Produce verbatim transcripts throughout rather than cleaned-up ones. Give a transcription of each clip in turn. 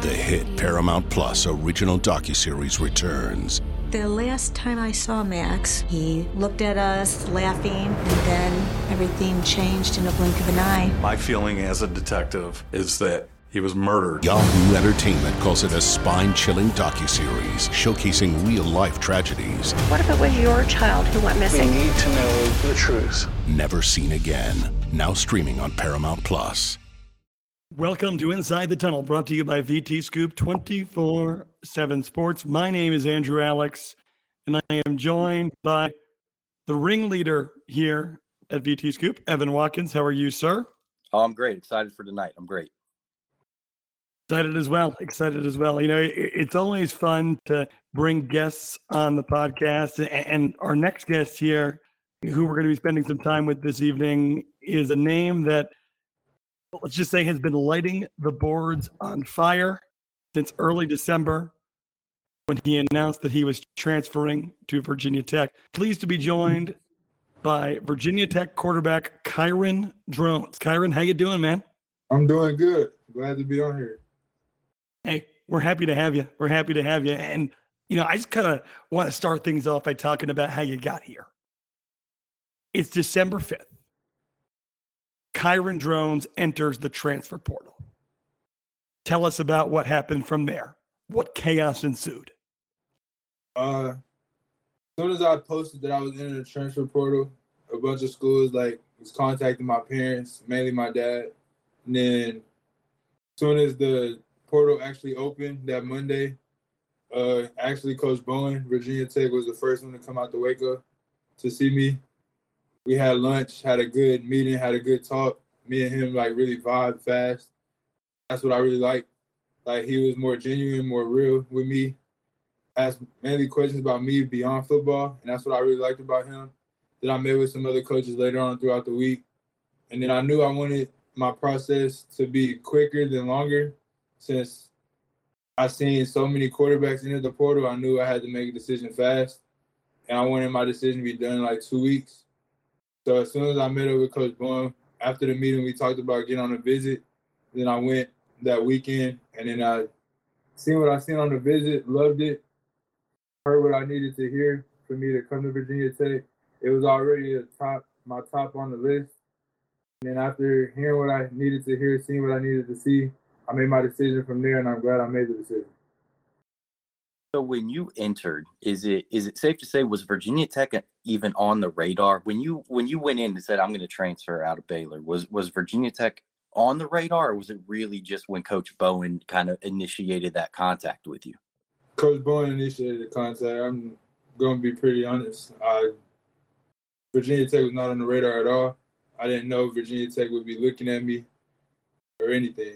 The hit Paramount Plus original docuseries returns. The last time I saw Max, he looked at us laughing, and then everything changed in a blink of an eye. My feeling as a detective is that he was murdered. Yahoo Entertainment calls it a spine-chilling docuseries showcasing real-life tragedies. What if it was your child who went missing? We need to know the truth. Never seen again. Now streaming on Paramount Plus. Welcome to Inside the Tunnel, brought to you by V T Scoop twenty-four seven Sports. My name is Andrew Alex, and I am joined by the ringleader here at V T Scoop, Evan Watkins. How are you, sir? Oh, I'm great. Excited for tonight. I'm great. Excited as well. Excited as well. You know, it, it's always fun to bring guests on the podcast, and, and our next guest here, who we're going to be spending some time with this evening, is a name that, let's just say, has been lighting the boards on fire since early December when he announced that he was transferring to Virginia Tech. Pleased to be joined by Virginia Tech quarterback Kyron Drones. Kyron, how you doing, man? I'm doing good. Glad to be on here. Hey, we're happy to have you. We're happy to have you. And, you know, I just kind of want to start things off by talking about how you got here. It's December fifth. Kyron Drones enters the transfer portal. Tell us about what happened from there. What chaos ensued? Uh, as soon as I posted that I was in the transfer portal, a bunch of schools like was contacting my parents, mainly my dad. And then as soon as the portal actually opened that Monday, uh, actually Coach Bowen, Virginia Tech, was the first one to come out to Waco to see me. We had lunch, had a good meeting, had a good talk. Me and him, like, really vibed fast. That's what I really liked. Like, he was more genuine, more real with me. Asked mainly questions about me beyond football, and that's what I really liked about him. Then I met with some other coaches later on throughout the week. And then I knew I wanted my process to be quicker than longer. Since I seen so many quarterbacks enter the portal, I knew I had to make a decision fast. And I wanted my decision to be done in like two weeks. So as soon as I met up with Coach Bowen, after the meeting, we talked about getting on a visit. Then I went that weekend, and then I seen what I seen on the visit, loved it, heard what I needed to hear for me to come to Virginia Tech. It was already a top, my top on the list. And then after hearing what I needed to hear, seeing what I needed to see, I made my decision from there, and I'm glad I made the decision. So when you entered, is it is it safe to say, was Virginia Tech even on the radar? When you when you went in and said, I'm going to transfer out of Baylor, was was Virginia Tech on the radar, or was it really just when Coach Bowen kind of initiated that contact with you? Coach Bowen initiated the contact. I'm going to be pretty honest. I, Virginia Tech was not on the radar at all. I didn't know Virginia Tech would be looking at me or anything.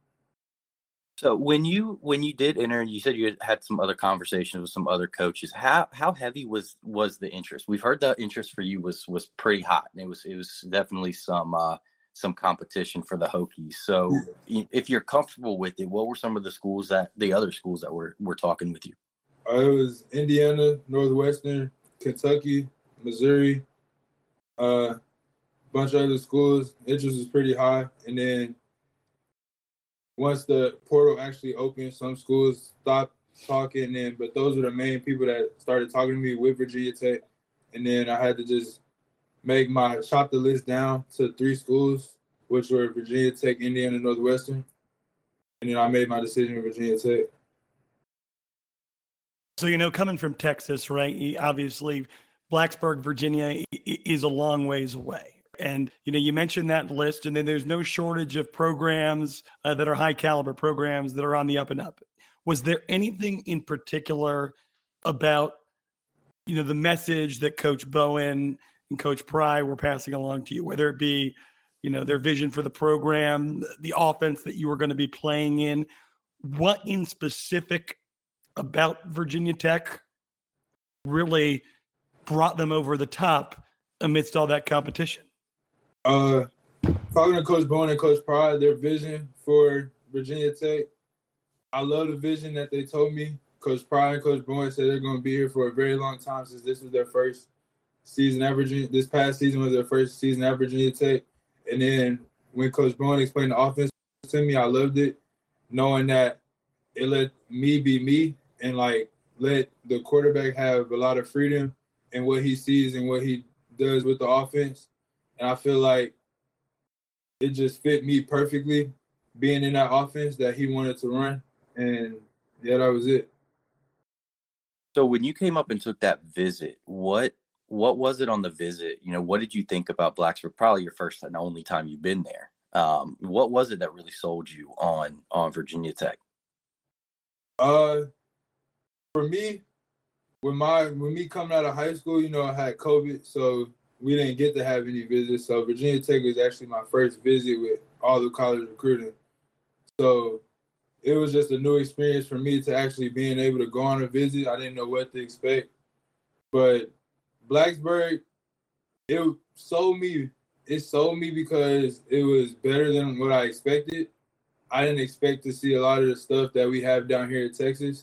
So when you when you did enter, you said you had some other conversations with some other coaches. How how heavy was was the interest? We've heard the interest for you was was pretty hot, and it was it was definitely some uh, some competition for the Hokies. So if you're comfortable with it, what were some of the schools that the other schools that were were talking with you? Uh, it was Indiana, Northwestern, Kentucky, Missouri, a uh, bunch of other schools. Interest was pretty high, and then once the portal actually opened, some schools stopped talking, and but those were the main people that started talking to me with Virginia Tech. And then I had to just make my chop the list down to three schools, which were Virginia Tech, Indiana, Northwestern. And then I made my decision with Virginia Tech. So, you know, coming from Texas, right, obviously Blacksburg, Virginia is a long ways away. And, you know, you mentioned that list, and then there's no shortage of programs uh, that are high caliber programs that are on the up and up. Was there anything in particular about, you know, the message that Coach Bowen and Coach Pry were passing along to you, whether it be, you know, their vision for the program, the offense that you were going to be playing in? What in specific about Virginia Tech really brought them over the top amidst all that competition? Uh, talking to Coach Bowen and Coach Pry, their vision for Virginia Tech, I love the vision that they told me. Coach Pry and Coach Bowen said they're going to be here for a very long time since this was their first season at Virginia. This past season was their first season at Virginia Tech. And then when Coach Bowen explained the offense to me, I loved it, knowing that it let me be me and like let the quarterback have a lot of freedom in what he sees and what he does with the offense. And I feel like it just fit me perfectly being in that offense that he wanted to run. And yeah, that was it. So when you came up and took that visit, what what was it on the visit? You know, what did you think about Blacksburg? Probably your first and only time you've been there. Um, what was it that really sold you on on Virginia Tech? Uh, for me, when my when me coming out of high school, you know, I had COVID, so we didn't get to have any visits. So Virginia Tech was actually my first visit with all the college recruiting. So it was just a new experience for me to actually being able to go on a visit. I didn't know what to expect. But Blacksburg, it sold me. It sold me because it was better than what I expected. I didn't expect to see a lot of the stuff that we have down here in Texas.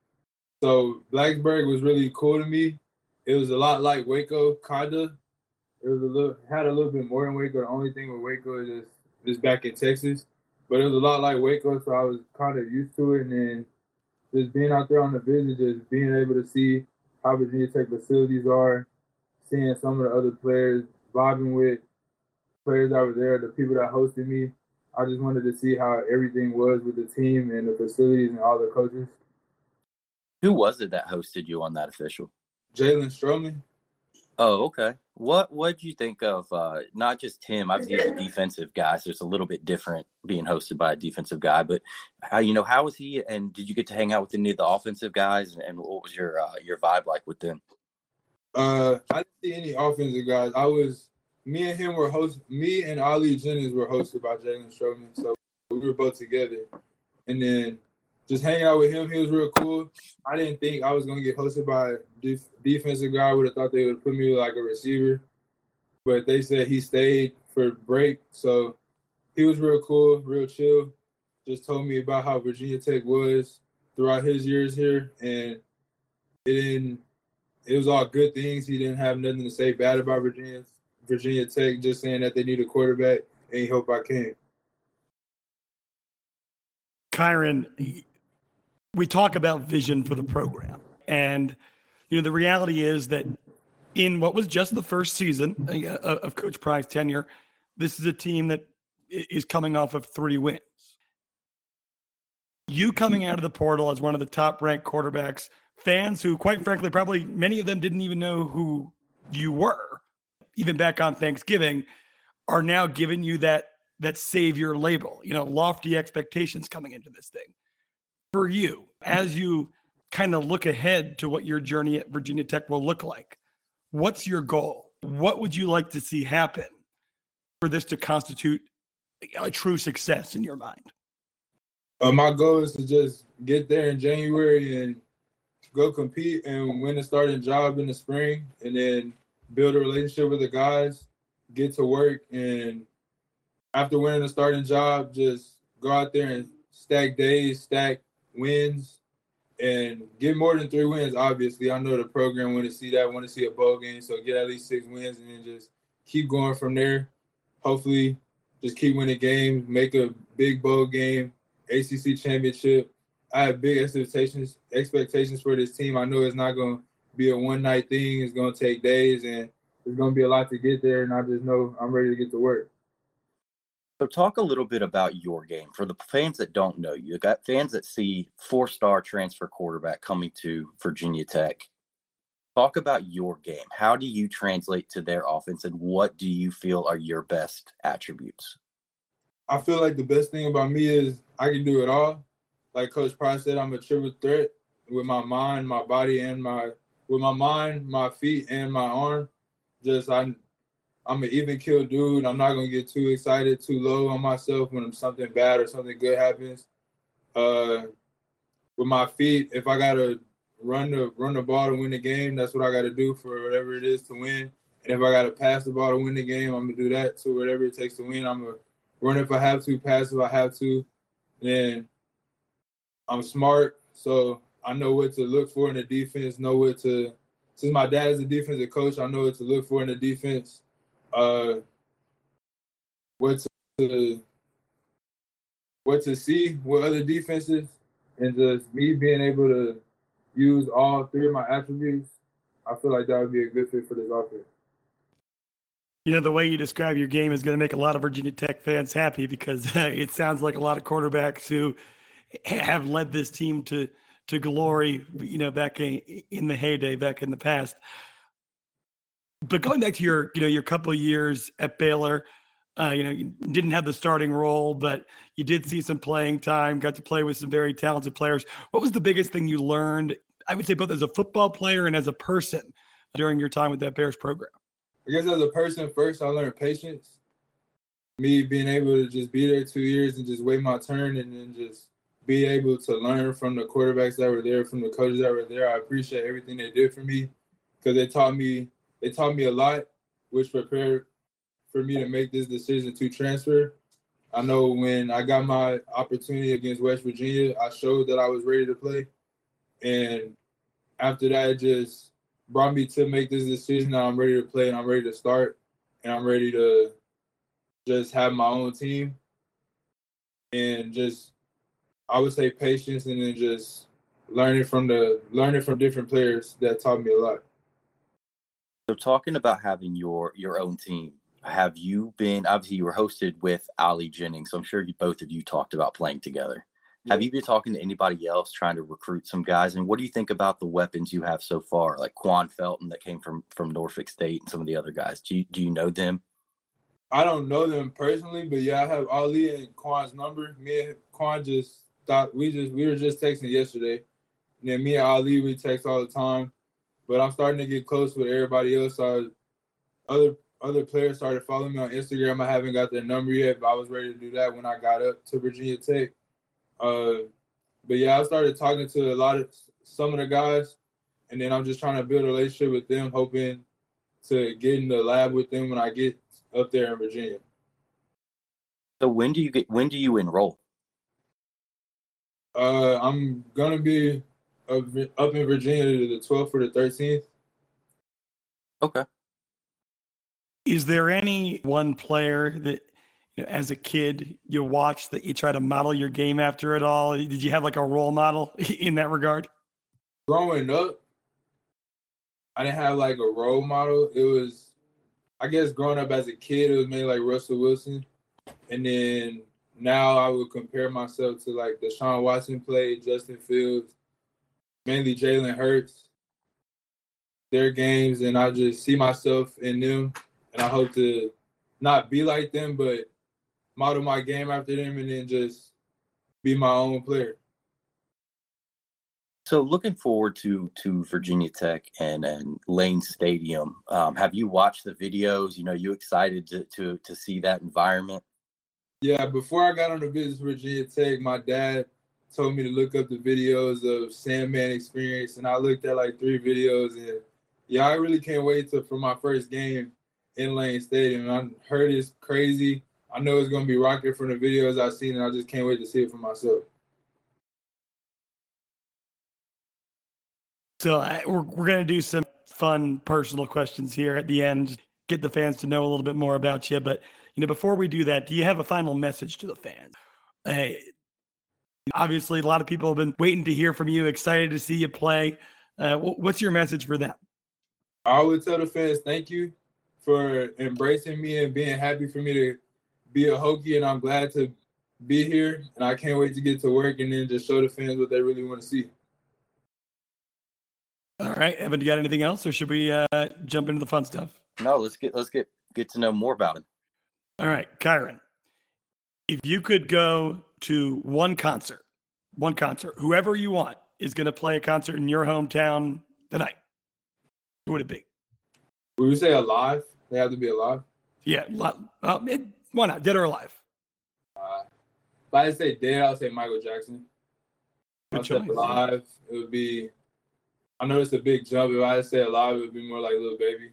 So Blacksburg was really cool to me. It was a lot like Waco, kinda. It was a little had a little bit more than Waco. The only thing with Waco is just, just back in Texas. But it was a lot like Waco, so I was kind of used to it. And then just being out there on the visit, just being able to see how Virginia Tech facilities are, seeing some of the other players, vibing with players that were there, the people that hosted me. I just wanted to see how everything was with the team and the facilities and all the coaches. Who was it that hosted you on that official? Jalen Stroman. Oh, okay. What what did you think of uh, not just him? Obviously, he's a defensive guy, so it's a little bit different being hosted by a defensive guy. But how you know how was he? And did you get to hang out with any of the offensive guys? And what was your uh, your vibe like with them? Uh, I didn't see any offensive guys. I was me and him were host. Me and Ali Jennings were hosted by Jalen Stroman, so we were both together. And then just hanging out with him, he was real cool. I didn't think I was gonna get hosted by a def- defensive guy. I would have thought they would put me like a receiver, but they said he stayed for break, so he was real cool, real chill. Just told me about how Virginia Tech was throughout his years here, and it didn't. It was all good things. He didn't have nothing to say bad about Virginia Virginia Tech. Just saying that they need a quarterback, and he hope I can. Kyron, we talk about vision for the program. And, you know, the reality is that in what was just the first season of Coach Pry's tenure, this is a team that is coming off of three wins. You coming out of the portal as one of the top-ranked quarterbacks, fans who, quite frankly, probably many of them didn't even know who you were, even back on Thanksgiving, are now giving you that that savior label, you know, lofty expectations coming into this thing. For you, as you kind of look ahead to what your journey at Virginia Tech will look like, what's your goal? What would you like to see happen for this to constitute a true success in your mind? Uh, my goal is to just get there in January and go compete and win a starting job in the spring, and then build a relationship with the guys, get to work, and after winning a starting job, just go out there and stack days, stack wins, and get more than three wins. Obviously, I know the program want to see that, want to see a bowl game, so get at least six wins and then just keep going from there. Hopefully, just keep winning games, make a big bowl game, A C C championship. I have big expectations expectations for this team. I know it's not going to be a one-night thing. It's going to take days, and there's going to be a lot to get there, and I just know I'm ready to get to work. So talk a little bit about your game. For the fans that don't know you, got fans that see four-star transfer quarterback coming to Virginia Tech. Talk about your game. How do you translate to their offense, and what do you feel are your best attributes? I feel like the best thing about me is I can do it all. Like Coach Pry said, I'm a triple threat with my mind, my body, and my with my mind, my feet, and my arm. Just I. I'm an even kill dude. I'm not gonna get too excited, too low on myself when something bad or something good happens. Uh, with my feet, if I gotta run the run the ball to win the game, that's what I gotta do for whatever it is to win. And if I gotta pass the ball to win the game, I'm gonna do that. So whatever it takes to win, I'm gonna run if I have to, pass if I have to. Then I'm smart, so I know what to look for in the defense. Know what to. Since my dad is a defensive coach, I know what to look for in the defense. Uh, what to what to see with other defenses, and just me being able to use all three of my attributes, I feel like that would be a good fit for this offense. You know, the way you describe your game is going to make a lot of Virginia Tech fans happy because uh, it sounds like a lot of quarterbacks who have led this team to to glory, you know, back in, in the heyday, back in the past. But going back to your, you know, your couple of years at Baylor, uh, you know, you didn't have the starting role, but you did see some playing time, got to play with some very talented players. What was the biggest thing you learned, I would say both as a football player and as a person during your time with that Bears program? I guess as a person, first, I learned patience. Me being able to just be there two years and just wait my turn and then just be able to learn from the quarterbacks that were there, from the coaches that were there. I appreciate everything they did for me because they taught me they taught me a lot, which prepared for me to make this decision to transfer. I know when I got my opportunity against West Virginia, I showed that I was ready to play. And after that, it just brought me to make this decision that I'm ready to play and I'm ready to start and I'm ready to just have my own team and just, I would say, patience and then just learning from the learning from different players that taught me a lot. So talking about having your your own team, have you been, obviously you were hosted with Ali Jennings, so I'm sure you, both of you talked about playing together. Yeah. Have you been talking to anybody else trying to recruit some guys? And what do you think about the weapons you have so far, like Quan Felton that came from from Norfolk State and some of the other guys? Do you, do you know them? I don't know them personally, but yeah, I have Ali and Quan's number. Me and Quan just thought we just we were just texting yesterday. And then me and Ali, we text all the time. But I'm starting to get close with everybody else. So other other players started following me on Instagram. I haven't got their number yet, but I was ready to do that when I got up to Virginia Tech. Uh, but yeah, I started talking to a lot of some of the guys, and then I'm just trying to build a relationship with them, hoping to get in the lab with them when I get up there in Virginia. So when do you get when do you enroll? Uh, I'm gonna be up, up in Virginia to the twelfth or the thirteenth. Okay. Is there any one player that, you know, as a kid you watched that you try to model your game after at all? Did you have like a role model in that regard? Growing up, I didn't have like a role model. It was, I guess, growing up as a kid, it was mainly like Russell Wilson. And then now I would compare myself to like Deshaun Watson played, Justin Fields, mainly Jalen Hurts, their games, and I just see myself in them. And I hope to not be like them, but model my game after them and then just be my own player. So looking forward to to Virginia Tech and, and Lane Stadium, um, have you watched the videos? You know, you excited to, to to see that environment? Yeah, before I got on the visit to Virginia Tech, my dad told me to look up the videos of Sandman Experience, and I looked at like three videos, and yeah, I really can't wait to for my first game in Lane Stadium. I heard it's crazy. I know it's going to be rocking from the videos I've seen, and I just can't wait to see it for myself. So I, we're we're going to do some fun personal questions here at the end, get the fans to know a little bit more about you. But, you know, before we do that, do you have a final message to the fans? Uh, obviously, a lot of people have been waiting to hear from you, excited to see you play. Uh, what's your message for them? I would tell the fans thank you for embracing me and being happy for me to be a Hokie, and I'm glad to be here, and I can't wait to get to work and then just show the fans what they really want to see. All right, Evan, do you got anything else, or should we uh, jump into the fun stuff? No, let's get let's get get to know more about him. All right, Kyron, if you could go to one concert, one concert, whoever you want is going to play a concert in your hometown tonight, who would it be? Would we say alive? They have to be alive? Yeah, uh, it, why not? Dead or alive? Uh, if I say dead, I'll say Michael Jackson. Good If I choice. say alive, it would be, I know it's a big jump. If I say alive, it would be more like Lil Baby.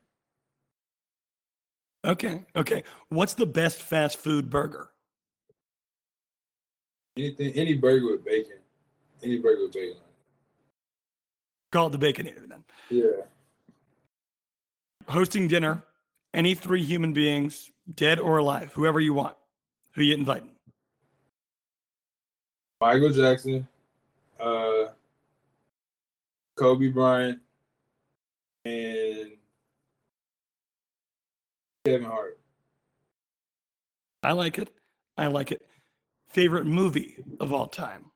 Okay, okay. What's the best fast food burger? Anything, any burger with bacon. Any burger with bacon. Call it the Baconator then. Yeah. Hosting dinner, any three human beings, dead or alive, whoever you want. Who you inviting? Michael Jackson, uh, Kobe Bryant, and Kevin Hart. I like it. I like it. Favorite movie of all time?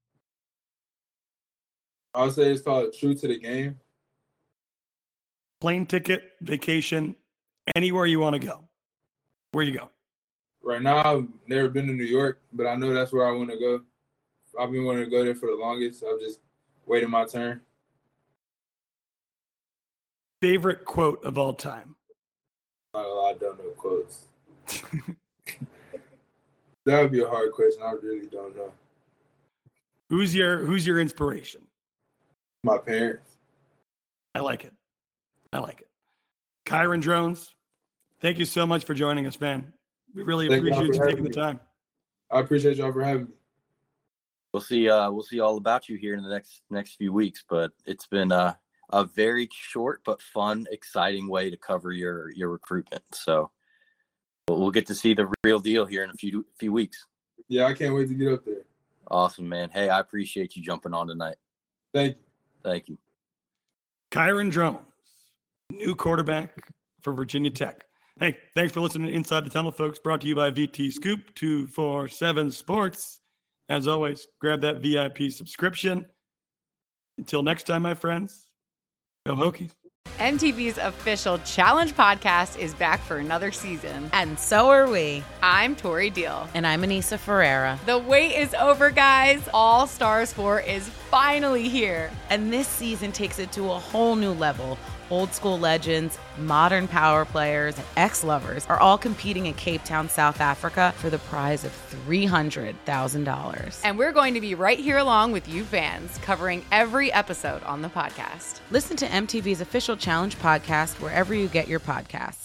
I would say it's called True to the Game. Plane ticket, vacation, anywhere you want to go. Where you go? Right now, I've never been to New York, but I know that's where I want to go. I've been wanting to go there for the longest. So I'm just waiting my turn. Favorite quote of all time? Not a lot. I don't know quotes. That would be a hard question. I really don't know. Who's your Who's your inspiration? My parents. I like it. I like it. Kyron Drones, thank you so much for joining us, man. We really Thank appreciate you taking me. the time. I appreciate y'all for having me. We'll see. Uh, we'll see all about you here in the next next few weeks. But it's been uh, a very short but fun, exciting way to cover your your recruitment. So we'll, we'll get to see the real deal here in a few few weeks. Yeah, I can't wait to get up there. Awesome, man. Hey, I appreciate you jumping on tonight. Thank you. Thank you. Kyron Drones, new quarterback for Virginia Tech. Hey, thanks for listening to Inside the Tunnel, folks. Brought to you by V T Scoop two forty-seven Sports. As always, grab that V I P subscription. Until next time, my friends, go Hokies. M T V's official Challenge podcast is back for another season. And so are we. I'm Tori Deal. And I'm Anissa Ferreira. The wait is over, guys. All Stars four is finally here. And this season takes it to a whole new level. Old school legends, modern power players, and ex-lovers are all competing in Cape Town, South Africa for the prize of three hundred thousand dollars. And we're going to be right here along with you fans, covering every episode on the podcast. Listen to M T V's official Challenge podcast wherever you get your podcasts.